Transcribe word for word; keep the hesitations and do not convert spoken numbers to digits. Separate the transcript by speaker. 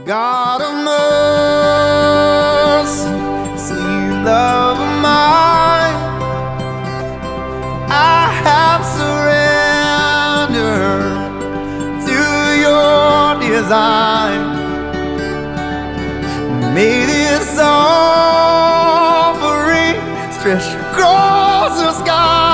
Speaker 1: God of mercy, sweet love of mine, I have surrendered to your design. May this offering stretch across the sky.